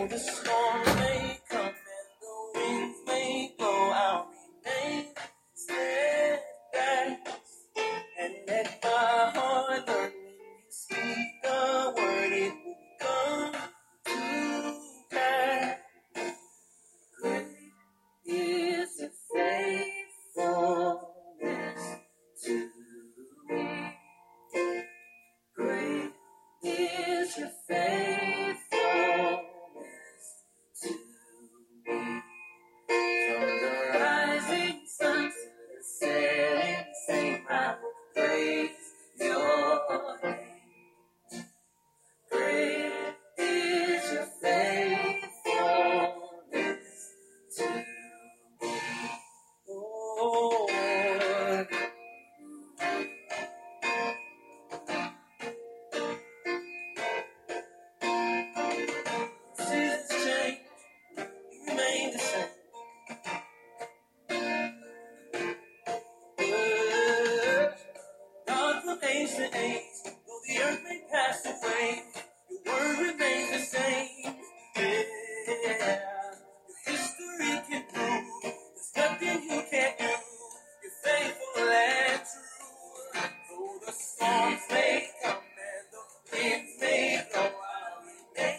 the storms may come and the winds may blow, I'll remain steadfast and let my heart learn when you speak a word, it will come to pass. Great is your faithfulness to me. Great is your faithfulness to me. From the rising sun to the setting sun, I will praise your name. Great is your faithfulness to me, Lord. Seasons change, you remain the same. God from age to age, though the earth may pass away, your word remains the same. Yeah. Your history can prove there's nothing you can't do. You're faithful and true. Though the storms may come and the winds may blow, I'll remain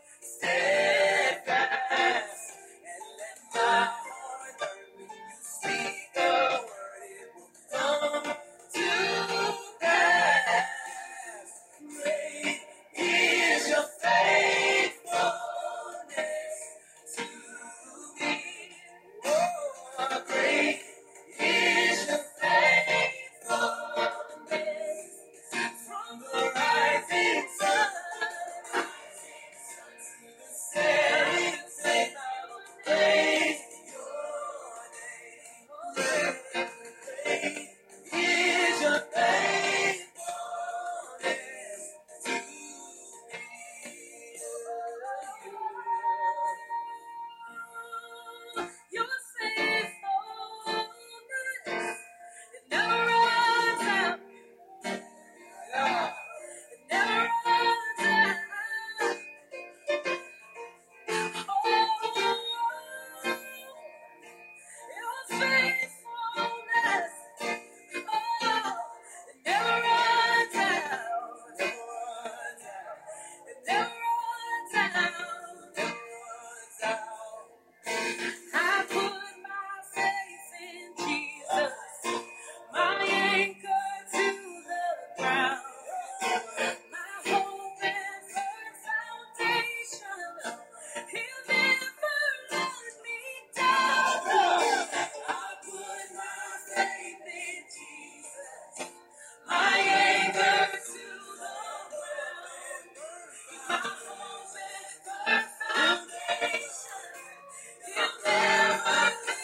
steadfast and let my heart learn when you speak a word, it will come to pass. Great is your faithfulness to me. Oh, great is your faithfulness. From the rising sun to the setting sun, I will praise your name. Great is your faithfulness to me. Your faithfulness, it never runs out. It never runs out. Your faithfulness, it never runs out. It never runs out. Never runs out. I put my faith in Jesus, my anchor to the ground, my hope and firm foundation. He'll never let me down. I put my faith in Jesus, my anchor to the ground, my hope and firm foundation. He'll never let me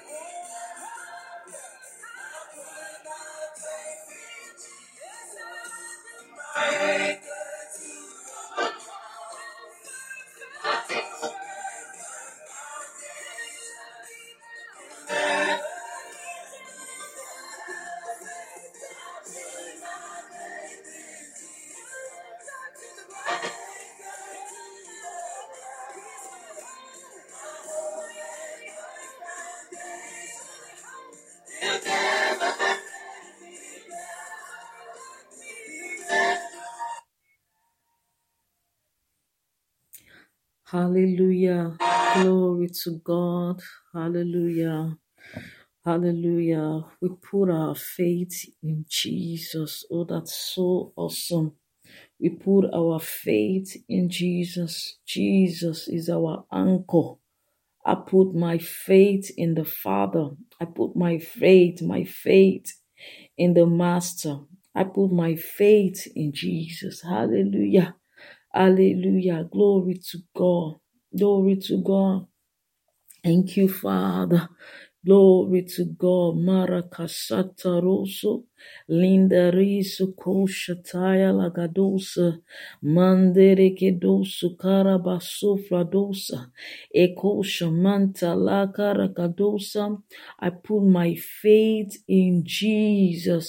Hallelujah. Glory to God. Hallelujah. Hallelujah. We put our faith in Jesus. Oh, that's so awesome. We put our faith in Jesus. Jesus is our anchor. I put my faith in the Father. I put my faith in the Master. I put my faith in Jesus. Hallelujah. Hallelujah. Glory to God. Glory to God. Thank you, Father. Glory to God. Marakasata roso. Linda riso koshataya lagadosa. Mandere kedosu karabaso fladosa. Ekosha manta lakarakadosa. I put my faith in Jesus.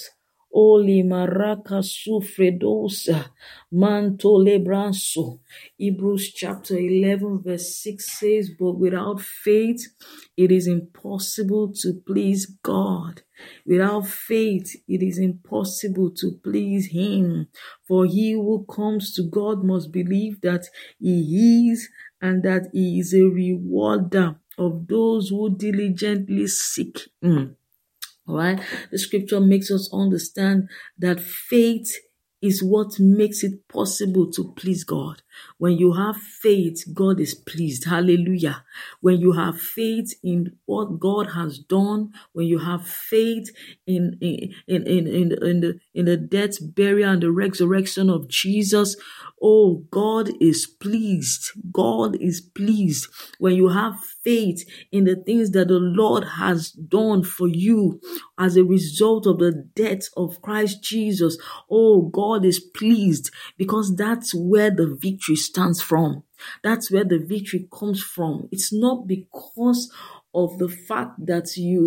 Oli maraka sufredosa manto lebranso. Hebrews chapter 11 verse 6 says, but without faith it is impossible to please God. Without faith it is impossible to please him. For he who comes to God must believe that he is, and that he is a rewarder of those who diligently seek him. All right. The scripture makes us understand that faith is what makes it possible to please God. When you have faith, God is pleased. Hallelujah. When you have faith in what God has done, when you have faith in the death, burial, and the resurrection of Jesus, oh, God is pleased. God is pleased. When you have faith in the things that the Lord has done for you as a result of the death of Christ Jesus, oh, God is pleased, because that's where the victory stands from. That's where the victory comes from. It's not because of the fact that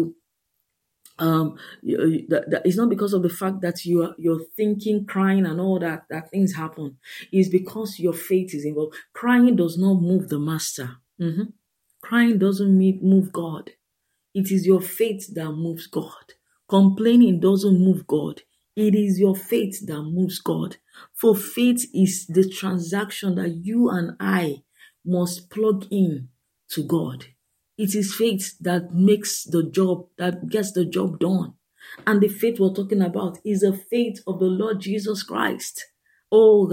it's not because of the fact that you're thinking, crying, and all that things happen. It's because your faith is involved. Crying does not move the master. Crying doesn't move God. It is your faith that moves God. Complaining doesn't move God. It is your faith that moves God. For faith is the transaction that you and I must plug in to God. It is faith that makes the job, that gets the job done. And the faith we're talking about is the faith of the Lord Jesus Christ. Oh,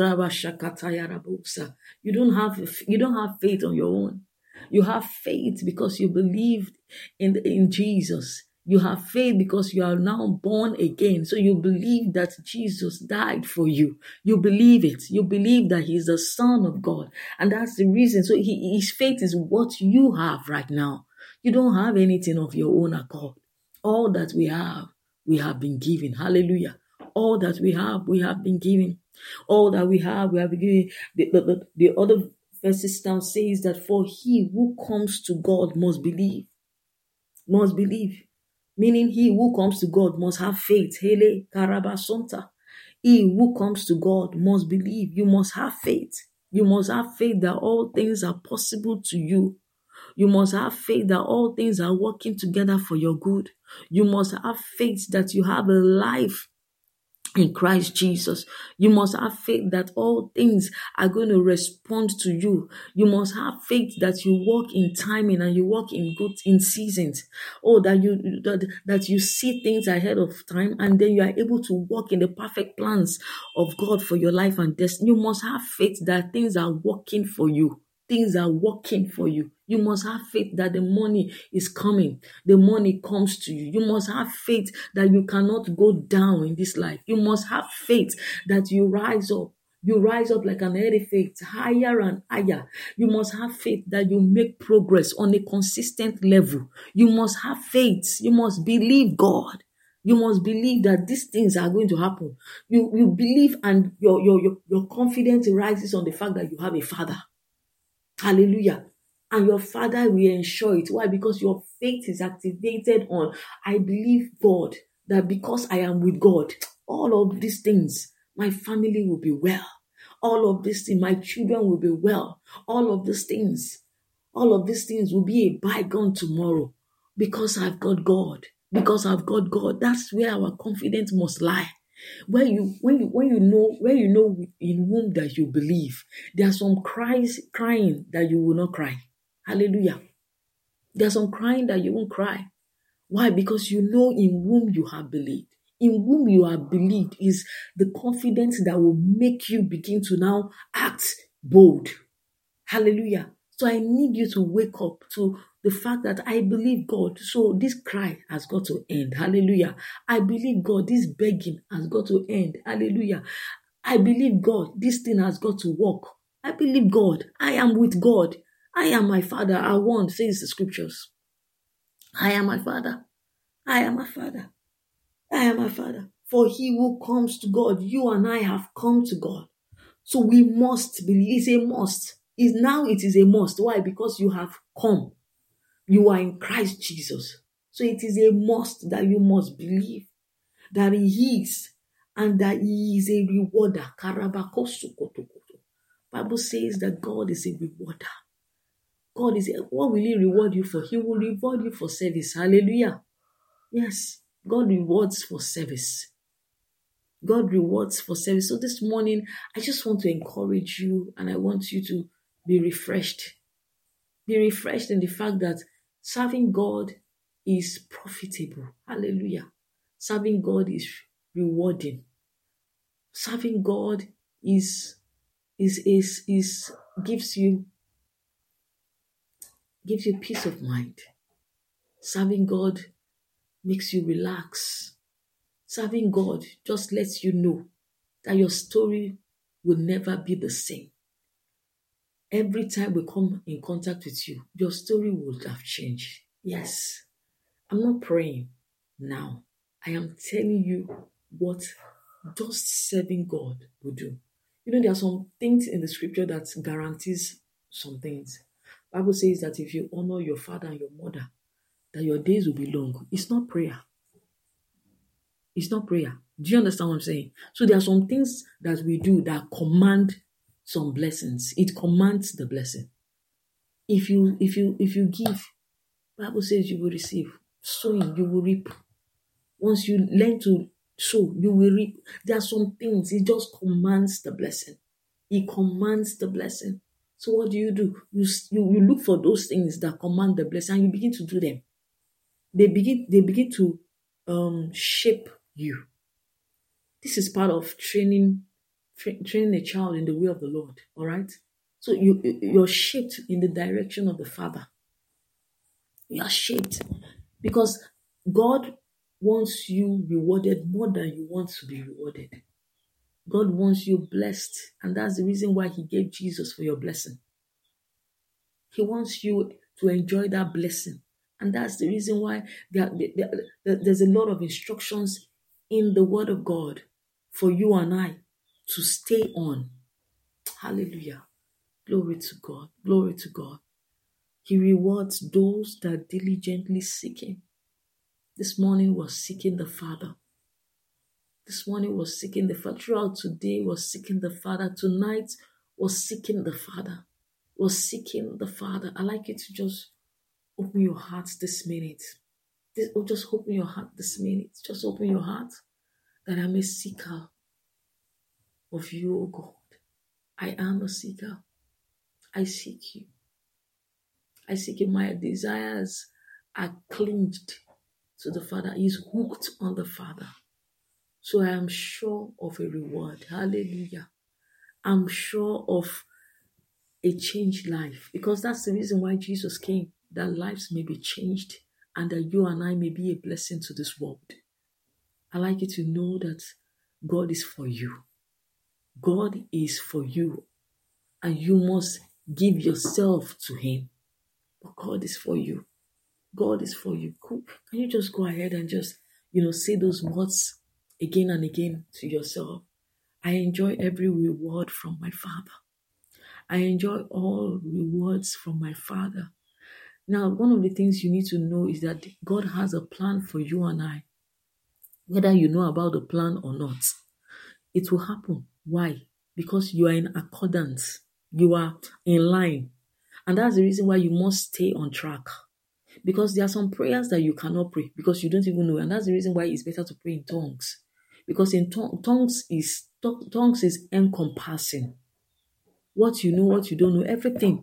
you don't have faith on your own. You have faith because you believed in Jesus. You have faith because you are now born again. So you believe that Jesus died for you. You believe it. You believe that he's the Son of God. And that's the reason. So his faith is what you have right now. You don't have anything of your own accord. All that we have been given. Hallelujah. All that we have been given. All that we have been given. The other verses down says that for he who comes to God must believe. Must believe. Meaning he who comes to God must have faith. Hele karabasonta. He who comes to God must believe. You must have faith. You must have faith that all things are possible to you. You must have faith that all things are working together for your good. You must have faith that you have a life in Christ Jesus. You must have faith that all things are going to respond to you. You must have faith that you walk in timing and you walk in seasons. Oh, that you see things ahead of time, and then you are able to walk in the perfect plans of God for your life and destiny. You must have faith that things are working for you. Things are working for you. You must have faith that the money is coming. The money comes to you. You must have faith that you cannot go down in this life. You must have faith that you rise up. You rise up like an edifice, higher and higher. You must have faith that you make progress on a consistent level. You must have faith. You must believe God. You must believe that these things are going to happen. You believe, and your confidence rises on the fact that you have a father. Hallelujah. And your father will ensure it. Why? Because your faith is activated on, I believe God, that because I am with God, all of these things, my family will be well. All of these things, my children will be well. All of these things will be a bygone tomorrow, because I've got God. Because I've got God. That's where our confidence must lie. When you know in whom that you believe, there are some crying that you will not cry. Hallelujah. There's some crying that you won't cry. Why? Because you know in whom you have believed. In whom you have believed is the confidence that will make you begin to now act bold. Hallelujah. So I need you to wake up to the fact that I believe God. So this cry has got to end. Hallelujah. I believe God. This begging has got to end. Hallelujah. I believe God. This thing has got to work. I believe God. I am with God. I am my father. I want, says the scriptures. I am my father. I am my father. I am my father. For he who comes to God, you and I have come to God. So we must believe. It's a must. Now it is a must. Why? Because you have come. You are in Christ Jesus. So it is a must that you must believe that he is, and that he is a rewarder. Bible says that God is a rewarder. What will he reward you for? He will reward you for service. Hallelujah. Yes, God rewards for service. God rewards for service. So this morning, I just want to encourage you, and I want you to be refreshed. Be refreshed in the fact that serving God is profitable. Hallelujah. Serving God is rewarding. Serving God gives you peace of mind. Serving God makes you relax. Serving God just lets you know that your story will never be the same. Every time we come in contact with you, your story would have changed. Yes. I'm not praying now. I am telling you what just serving God will do. You know, there are some things in the scripture that guarantees some things. The Bible says that if you honor your father and your mother, that your days will be long. It's not prayer. It's not prayer. Do you understand what I'm saying? So there are some things that we do that command some blessings. It commands the blessing. If you give, the Bible says you will receive. Sowing, you will reap. Once you learn to sow, you will reap. There are some things, it just commands the blessing. It commands the blessing. So what do? You look for those things that command the blessing and you begin to do them. They begin to shape you. This is part of training a child in the way of the Lord. All right. So you're shaped in the direction of the Father. You are shaped because God wants you rewarded more than you want to be rewarded. God wants you blessed, and that's the reason why He gave Jesus for your blessing. He wants you to enjoy that blessing, and that's the reason why there's a lot of instructions in the Word of God for you and I to stay on. Hallelujah. Glory to God. Glory to God. He rewards those that diligently seek Him. This morning was seeking the Father. This morning was seeking the Father. Throughout today was seeking the Father. Tonight was seeking the Father. Was seeking the Father. I'd like you to just open your hearts this minute. Just open your heart this minute. Just open your heart that I'm a seeker of you, O God. I am a seeker. I seek you. I seek you. My desires are clinged to the Father. He's hooked on the Father. So I am sure of a reward. Hallelujah. I'm sure of a changed life because that's the reason why Jesus came, that lives may be changed and that you and I may be a blessing to this world. I'd like you to know that God is for you. God is for you and you must give yourself to Him. But God is for you. God is for you. Can you just go ahead and just, say those words again and again to yourself? I enjoy every reward from my Father. I enjoy all rewards from my Father. Now, one of the things you need to know is that God has a plan for you and I. Whether you know about the plan or not, it will happen. Why? Because you are in accordance. You are in line. And that's the reason why you must stay on track. Because there are some prayers that you cannot pray because you don't even know. And that's the reason why it's better to pray in tongues. Because in tongues is encompassing. What you know, what you don't know, everything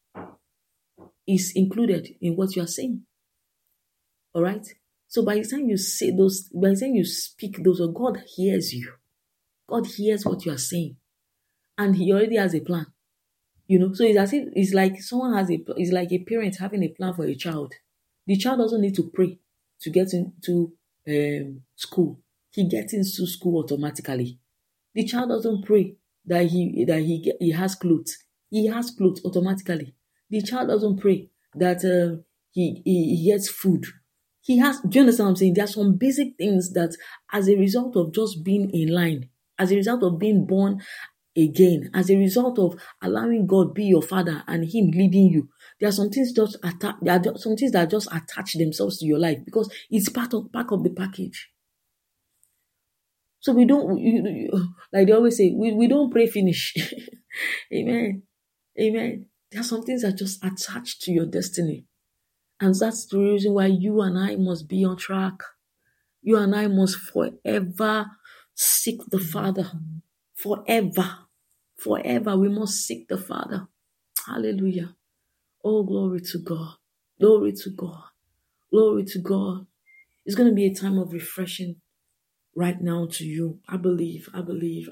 is included in what you are saying. All right? So by the time you say those, by the time you speak those, God hears you. God hears what you are saying. And He already has a plan. So it's as if it's like it's like a parent having a plan for a child. The child doesn't need to pray to get into school. He gets into school automatically. The child doesn't pray that he has clothes. He has clothes automatically. The child doesn't pray that he gets food. He has. Do you understand what I'm saying? There are some basic things that, as a result of just being in line, as a result of being born again, as a result of allowing God be your Father and Him leading you, there are some things that just attach themselves to your life because it's part of the package. So we don't, like they always say, we don't pray finish. Amen. Amen. There are some things that just attached to your destiny. And that's the reason why you and I must be on track. You and I must forever seek the Father. Forever. Forever we must seek the Father. Hallelujah. Oh, glory to God. Glory to God. Glory to God. It's going to be a time of refreshing right now to you. I believe you're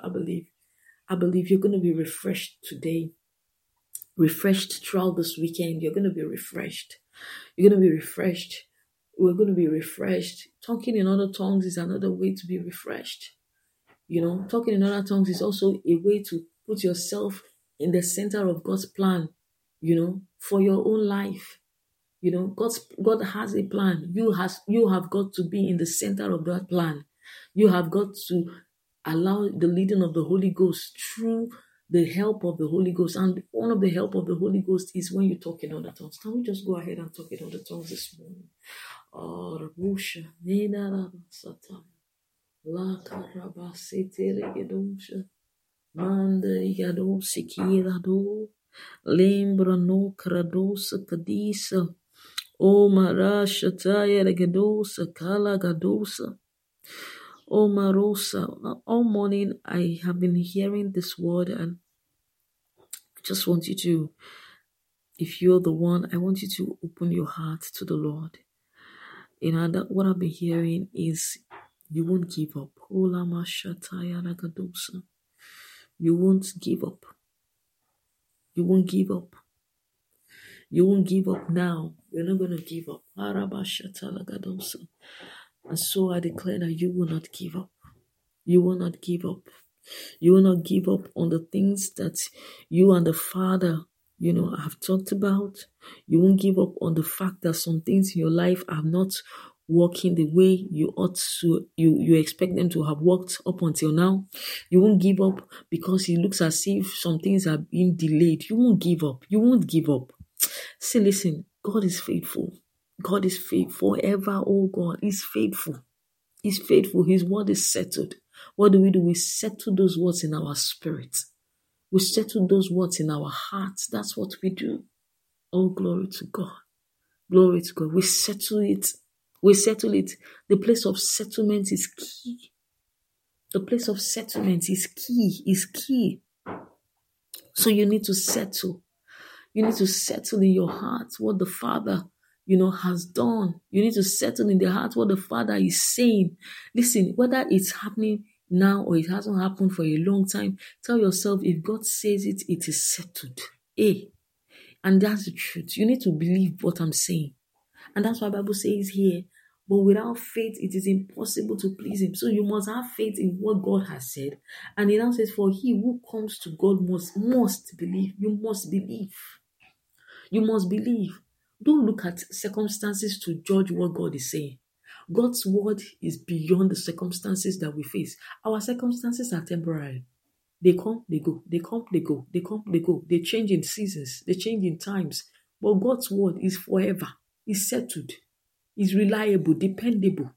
going to be refreshed today. Refreshed throughout this weekend. You're going to be refreshed. You're going to be refreshed. We're going to be refreshed. Talking in other tongues is another way to be refreshed. Talking in other tongues is also a way to put yourself in the center of God's plan, for your own life. God has a plan. You have got to be in the center of that plan. You have got to allow the leading of the Holy Ghost through the help of the Holy Ghost. And one of the help of the Holy Ghost is when you talk in other tongues. Can we just go ahead and talk in other tongues this morning? Rabusha, Nena Rabasata, La Karabasete Regedosha, Manda Igado Sikirado, Lembra no Kradosa Kadisa, O Marasha Taya Regedosa, Kala Gadosa. Oh, Marosa, all morning I have been hearing this word, and I just want you to, if you're the one, I want you to open your heart to the Lord. What I've been hearing is you won't give up. You won't give up. You won't give up. You won't give up now. You're not going to give up. And so I declare that you will not give up. You will not give up. You will not give up on the things that you and the Father, have talked about. You won't give up on the fact that some things in your life are not working the way you ought to, you expect them to have worked up until now. You won't give up because it looks as if some things are being delayed. You won't give up. You won't give up. See, listen, God is faithful. God is faithful forever. Oh, God is faithful. He's faithful. His word is settled. What do? We settle those words in our spirit. We settle those words in our hearts. That's what we do. Oh, glory to God. Glory to God. We settle it. We settle it. The place of settlement is key. The place of settlement is key. Is key. So you need to settle. You need to settle in your heart what the Father, has done. You need to settle in the heart what the Father is saying. Listen, whether it's happening now or it hasn't happened for a long time, tell yourself, if God says it, it is settled. And that's the truth. You need to believe what I'm saying. And that's why the Bible says here, but without faith, it is impossible to please him. So you must have faith in what God has said. And it now says, for he who comes to God must believe. You must believe. You must believe. Don't look at circumstances to judge what God is saying. God's word is beyond the circumstances that we face. Our circumstances are temporary. They come, they go. They come, they go. They come, they go. They change in seasons. They change in times. But God's word is forever. It's settled. It's reliable, dependable.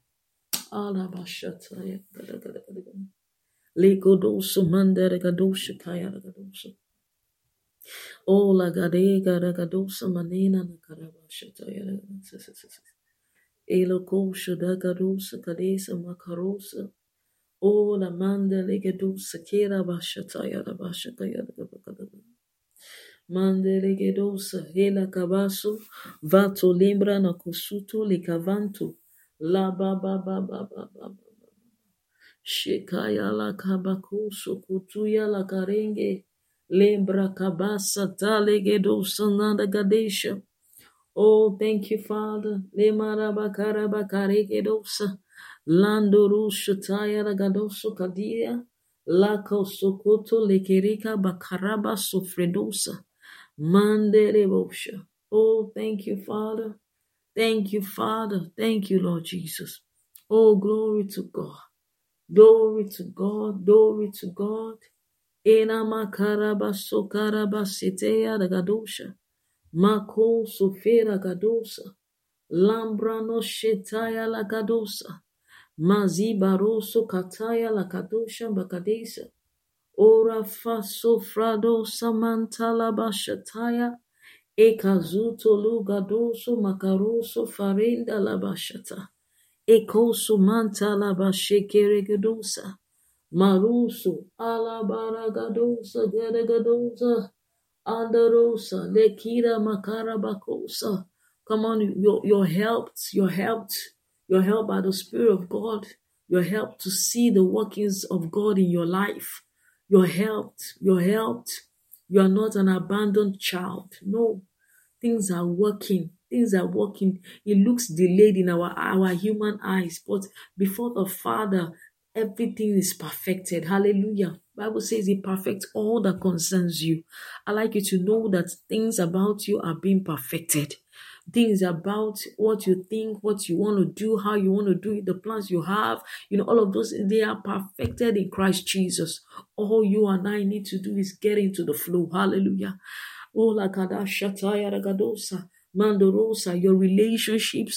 Oh, la gadega ragadosa manena na karabashata ya. Elo kosha da gadosa kadesa makarosa. Oh, la manda legadosa kera bashata ya da bashata ya da bakada. Mande legadosa hela kabaso vato lembra na kosuto le kavanto la ba ba ba ba ba ba ba. Shekaya la kabakoso kutuya la karenge. Lembra kabasa talegedo sananda gadesha. Oh, thank you, Father. Lemara bakara bakare gedosa. Landuru shataya gadoso kadia. Lako sokoto lekerika bakaraba sofredosa. Mandere bosha. Oh, thank you, Father. Thank you, Father. Thank you, Lord Jesus. Oh, glory to God. Glory to God. Glory to God. Ena makaraba sokaraba seteya da gadosha. Mako sofera gadosa. Lambrano shetaya la gadosa. Mazi baroso kataya la kadosha bakadesa. Ora faso frado samantala bashataya. Ekazuto lugadoso makaroso farenda la bashata. Ekoso manta la bashekeregadosa. Maruso alabaragadosa geregadosa. Andarosa lekira makarabakosa. Come on, you're helped. You're helped by the Spirit of God. You're helped to see the workings of God in your life. You're helped. You're helped. You are not an abandoned child. No, things are working. Things are working. It looks delayed in our human eyes, but before the Father, everything is perfected. Hallelujah. Bible says it perfects all that concerns you. I like you to know that things about you are being perfected. Things about what you think, what you want to do, how you want to do it, the plans you have, all of those, they are perfected in Christ Jesus. All you and I need to do is get into the flow. Hallelujah. Oh, la kadashataya ragadosa, mandorosa, your relationships,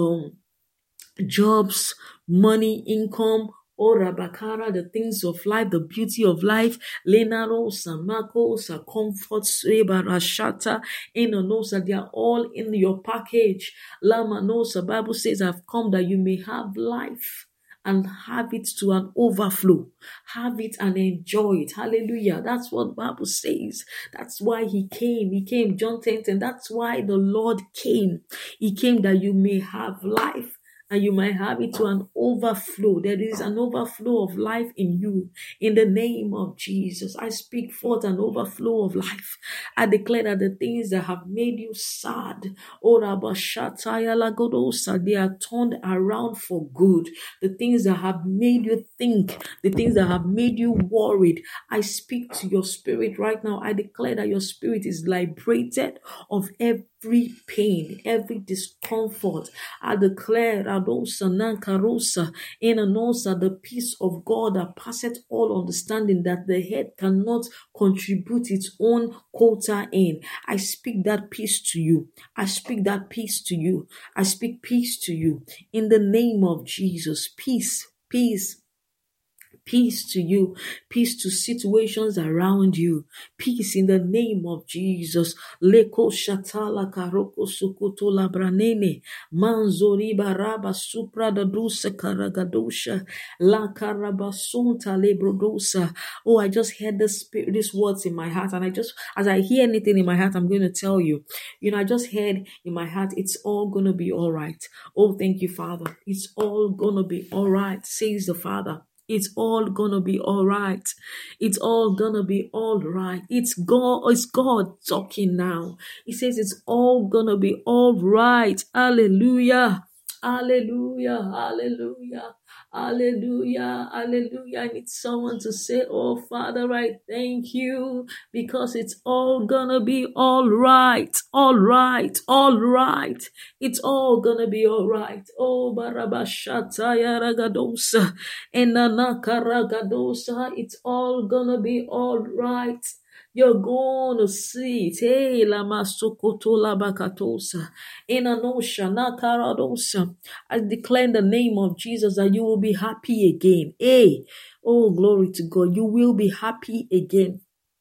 jobs, money, income, Rabakara, the things of life, the beauty of life, Lenarosa, Makosa, comfort, Barashata, Enonosa, they are all in your package. Lamanosa, Bible says, I've come that you may have life and have it to an overflow. Have it and enjoy it. Hallelujah. That's what the Bible says. That's why he came. He came, John 10:10. That's why the Lord came. He came that you may have life and you might have it to an overflow. There is an overflow of life in you. In the name of Jesus, I speak forth an overflow of life. I declare that the things that have made you sad, they are turned around for good. The things that have made you think, the things that have made you worried, I speak to your spirit right now. I declare that your spirit is liberated of every pain, every discomfort. I declare the peace of God that passeth all understanding, that the head cannot contribute its own quota in. I speak that peace to you. I speak that peace to you. I speak peace to you in the name of Jesus. Peace, peace. Peace to you, peace to situations around you, peace in the name of Jesus. Leko shatala karoko sukuto labranene, manzori baraba supra da dusa karagadosha, la karabasunta lebrodosa. Oh, I just heard these words in my heart, and as I hear anything in my heart, I'm going to tell you. I just heard in my heart, it's all going to be all right. Oh, thank you, Father. It's all going to be all right, says the Father. It's all gonna be all right. It's all gonna be all right. It's God talking now. He says it's all gonna be all right. Hallelujah. Hallelujah. Hallelujah. Hallelujah. Hallelujah. I need someone to say, oh, Father, I thank you because it's all gonna be all right. All right. All right. It's all gonna be all right. Oh, Barabashataya Ragadosa. Enanakaragadosa. It's all gonna be all right. You're going to see it. Hey, lama sokoto labakatosa. Enanosha nakaradosa. I declare in the name of Jesus that you will be happy again. Hey, oh, glory to God. You will be happy again.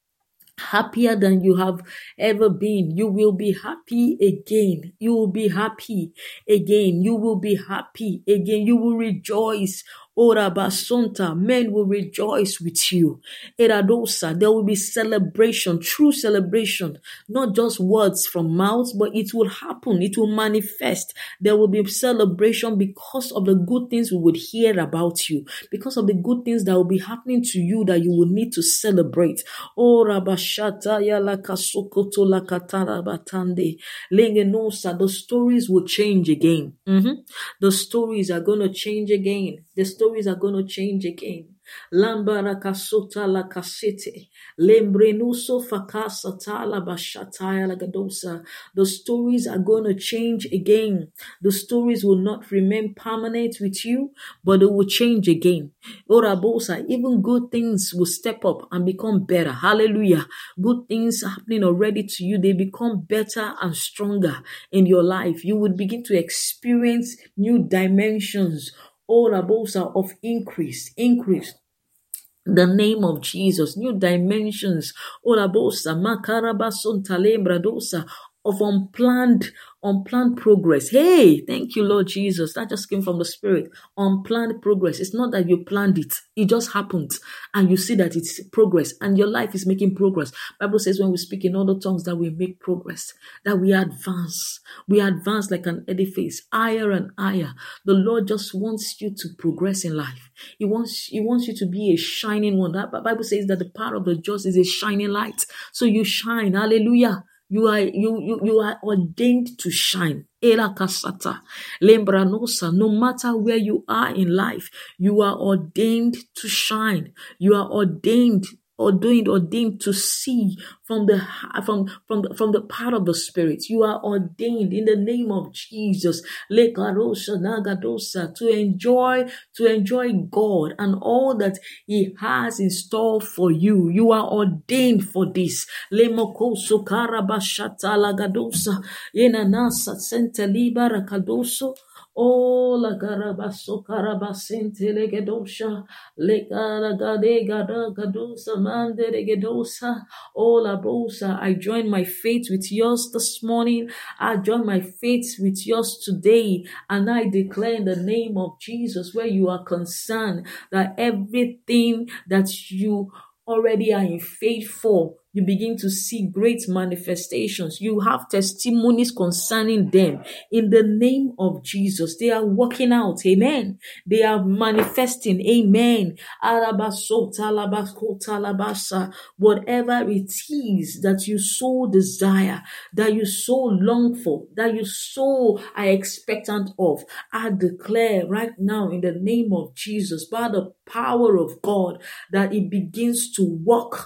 Happier than you have ever been. You will be happy again. You will be happy again. You will be happy again. You will rejoice. Ora basunta, men will rejoice with you. Eradosa, there will be celebration, true celebration, not just words from mouths, but it will happen. It will manifest. There will be celebration because of the good things we would hear about you, because of the good things that will be happening to you that you will need to celebrate. Ora bashata yala kasukoto la katara batande lengenosa. The stories will change again. The stories are going to change again. The stories are going to change again. Lambara kasota la kasete. Lembrenuso fakasata la bashataya la gadosa. The stories are going to change again. The stories will not remain permanent with you, but they will change again. Orabosa, even good things will step up and become better. Hallelujah. Good things happening already to you. They become better and stronger in your life. You would begin to experience new dimensions all abosa of increase. The name of Jesus, new dimensions, olabosa, makarabason talembradosa, of unplanned progress. Hey, thank you, Lord Jesus. That just came from the Spirit. Unplanned progress. It's not that you planned it. It just happened. And you see that it's progress. And your life is making progress. Bible says when we speak in other tongues that we make progress. That we advance. We advance like an edifice. Higher and higher. The Lord just wants you to progress in life. He wants you to be a shining one. That Bible says that the power of the just is a shining light. So you shine. Hallelujah. You are ordained to shine. Ela kasata, lembranosa. No matter where you are in life, you are ordained to shine. You are ordained to see from the part of the Spirit. You are ordained in the name of Jesus. Lekarosha nagadosa, to enjoy God and all that He has in store for you. You are ordained for this. Lemokoso karabashata lagadosa, yenanasa sente libara kadoso. Oh, la garabaso karabasente legedosha, le garagade garagadosa mande legedosa. Oh, la bosa. I join my faith with yours this morning. I join my faith with yours today, and I declare in the name of Jesus, where you are concerned, that everything that you already are in faith for, you begin to see great manifestations. You have testimonies concerning them. In the name of Jesus, they are working out. Amen. They are manifesting. Amen. Whatever it is that you so desire, that you so long for, that you so are expectant of, I declare right now in the name of Jesus, by the power of God, that it begins to walk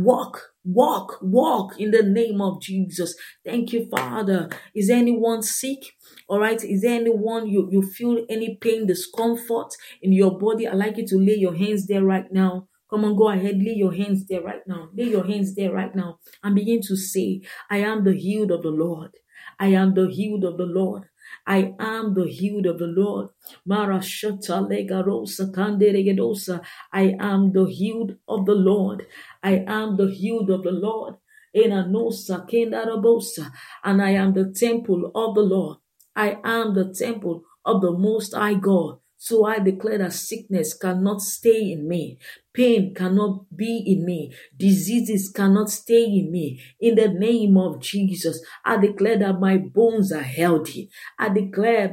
in the name of Jesus. Thank you, Father. Is anyone sick? All right. Is there anyone you feel any pain, discomfort in your body? I'd like you to lay your hands there right now. Come on, go ahead. Lay your hands there right now. Lay your hands there right now and begin to say, I am the healed of the Lord. I am the healed of the Lord. I am the healed of the Lord. Marashata legarosa kanderegedosa. I am the healed of the Lord. I am the healed of the Lord. Enanosa kendarabosa. And I am the temple of the Lord. I am the temple of the Most High God. So I declare that sickness cannot stay in me. Pain cannot be in me. Diseases cannot stay in me. In the name of Jesus, I declare that my bones are healthy. I declare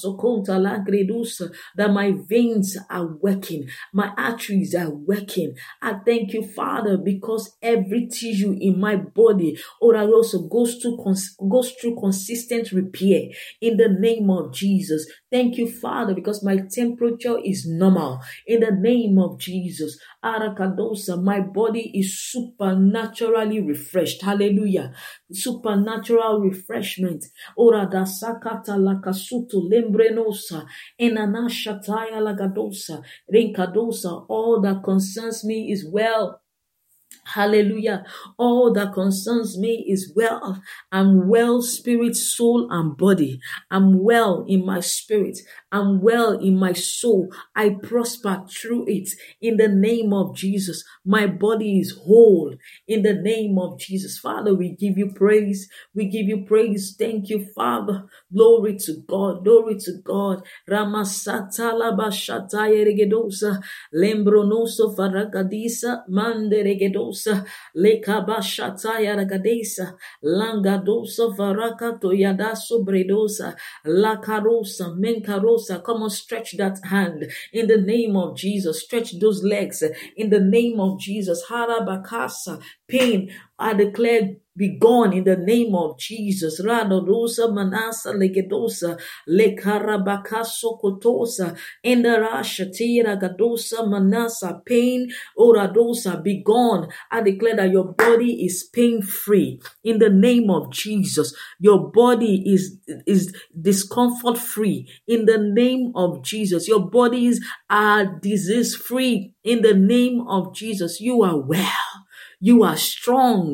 that my veins are working. My arteries are working. I thank you, Father, because every tissue in my body also goes through consistent repair. In the name of Jesus. Thank you, Father, because my temperature is normal. In the name of Jesus. Arakadosa, my body is supernaturally refreshed. Hallelujah. Supernatural refreshment. Ora da sakata lakasuto lembrenosa. Enanashataya lagadosa. Renkadosa. All that concerns me is well. Hallelujah. All that concerns me is well. I'm well, spirit, soul, and body. I'm well in my spirit. I'm well in my soul. I prosper through it in the name of Jesus. My body is whole in the name of Jesus. Father, we give you praise. We give you praise. Thank you, Father. Glory to God. Glory to God. Ramasata labashataya regedosa. Lembronoso faragadisa mande regedosa. Lekabashataya ragadesa. Langadosa farakato yadaso bredosa. Lakarosa menkarosa. Come on, stretch that hand in the name of Jesus. Stretch those legs in the name of Jesus. Harabakasa, pain, I declare, be gone in the name of Jesus. Radodosa manasa legedosa lekarabakaso kotosa endarasha tira gadosa manasa, pain oradosa, be gone. I declare that your body is pain free in the name of Jesus. Your body is discomfort free in the name of Jesus. Your bodies are disease free in the name of Jesus. You are well. You are strong.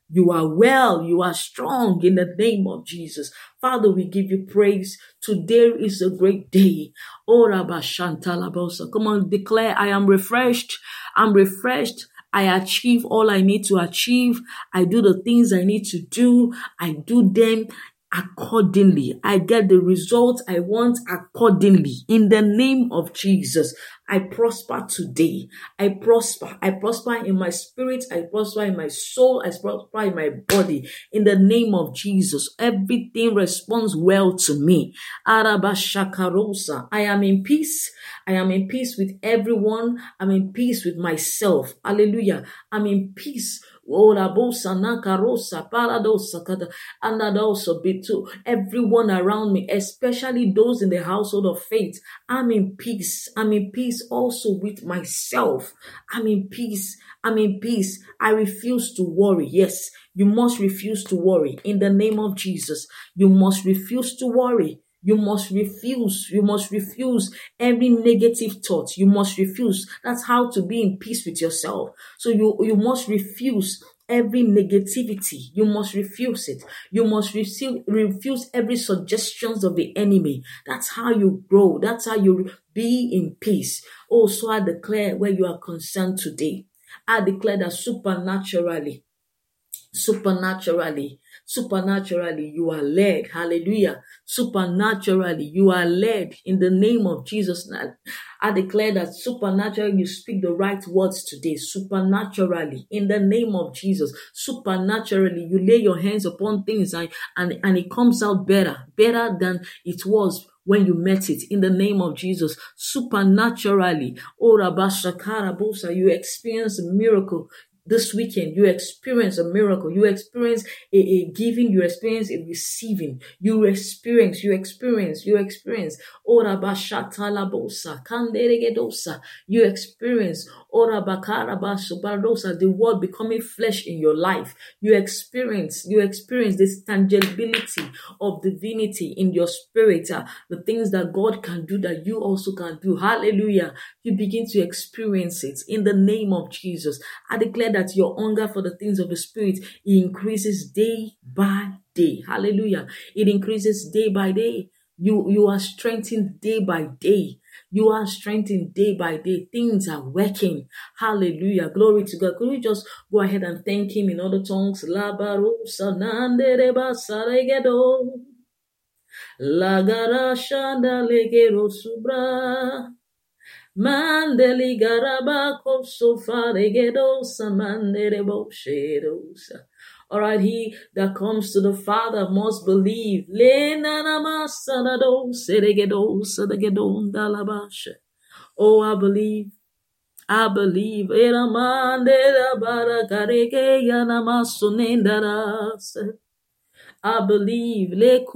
You are well. You are strong in the name of Jesus. Father, we give you praise. Today is a great day. Oh, Rabba Shantalabosa. Come on, declare, I am refreshed. I'm refreshed. I achieve all I need to achieve. I do the things I need to do. I do them accordingly. I get the results I want accordingly. In the name of Jesus, I prosper today. I prosper. I prosper in my spirit. I prosper in my soul. I prosper in my body. In the name of Jesus, everything responds well to me. Arabashakarosa. I am in peace. I am in peace with everyone. I'm in peace with myself. Hallelujah. I'm in peace. And that also be to everyone around me, especially those in the household of faith. I'm in peace. I'm in peace also with myself. I'm in peace. I'm in peace. I refuse to worry. Yes, you must refuse to worry. In the name of Jesus, you must refuse to worry. You must refuse every negative thought. You must refuse. That's how to be in peace with yourself. So you must refuse every negativity. You must refuse it. You must refuse every suggestions of the enemy. That's how you grow. That's how you be in peace. Oh, so I declare where you are concerned today. I declare that supernaturally, you are led. Hallelujah. Supernaturally, you are led in the name of Jesus. I declare that supernaturally, you speak the right words today. Supernaturally, in the name of Jesus. Supernaturally, you lay your hands upon things and it comes out better than it was when you met it. In the name of Jesus. Supernaturally, you experience a miracle. This weekend, you experience a miracle. You experience a giving. You experience a receiving. You experience. Ora bashatala bosa, kanderegedosa. You experience ora bakara basubarosa, the word becoming flesh in your life. You experience this tangibility of divinity in your spirit. The things that God can do that you also can do. Hallelujah. You begin to experience it in the name of Jesus. I declare that your hunger for the things of the Spirit increases day by day. Hallelujah. It increases day by day. You are strengthened day by day. You are strengthened day by day. Things are working. Hallelujah. Glory to God. Could we just go ahead and thank Him in other tongues? Labarosa nandereba saregedo. Lagara shanda legero subra. Mandeli garaba koso faregedosa manderebo shedosa. All right, he that comes to the Father must believe. Oh, I believe. I believe. I believe.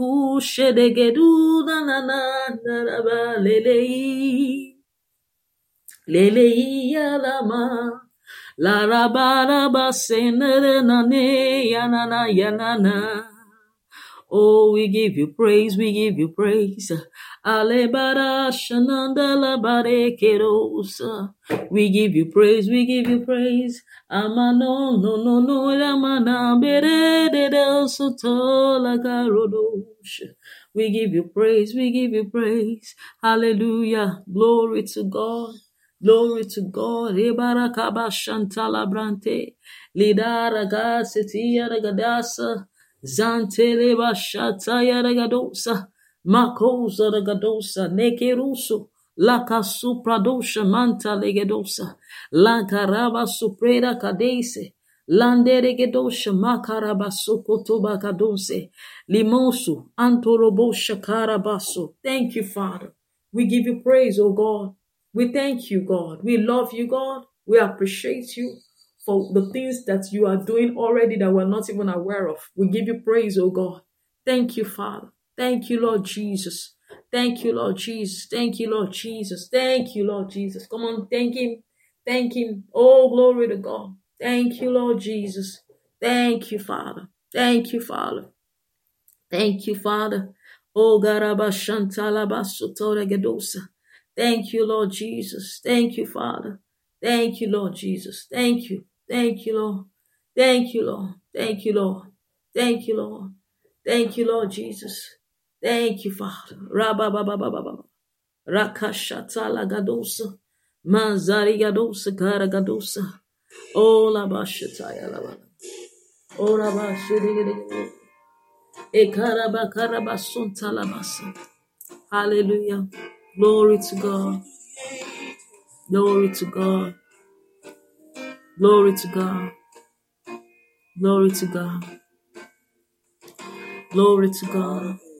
Lele yalama. La rabaraba senere yanana yanana. Oh, we give you praise, we give you praise. Alebara shananda la barekerosa. We give you praise, we give you praise. Amano no ramana bere de del soto la garodosha. We give you praise, we give you praise. Hallelujah. Glory to God. Glory to God. Ebarakaba shantala brante. Lidara gasetia gadasa. Zantele bashata yaragadosa. Makosa ragadosa. Nekeruso. Laka supradosha manta legedosa. Lankaraba supreda kadese. Landeregedosha makaraba sokotoba kadose. Limosu antorobosha karabaso. Thank you, Father. We give you praise, O God. We thank you, God. We love you, God. We appreciate you for the things that you are doing already that we're not even aware of. We give you praise, oh God. Thank you, Father. Thank you, Lord Jesus. Thank you, Lord Jesus. Thank you, Lord Jesus. Thank you, Lord Jesus. Come on, thank Him. Thank Him. Oh, glory to God. Thank you, Lord Jesus. Thank you, Father. Thank you, Father. Thank you, Father. Oh, Garabashantalabasotoregedosa. Thank you, Lord Jesus. Thank you, Father. Thank you, Lord Jesus. Thank you. Thank you, Lord. Thank you, Lord. Thank you, Lord. Thank you, Lord. Thank you, Lord Jesus. Thank you, Father. Rabba baba baba baba. Rakashata la gadosa. Manzari gadosa kara gadosa. Oh la bashataya la ba. Oh la bashiri. Ekaraba karaba sunta la basa. Hallelujah. Glory to God. Glory to God. Glory to God. Glory to God. Glory to God.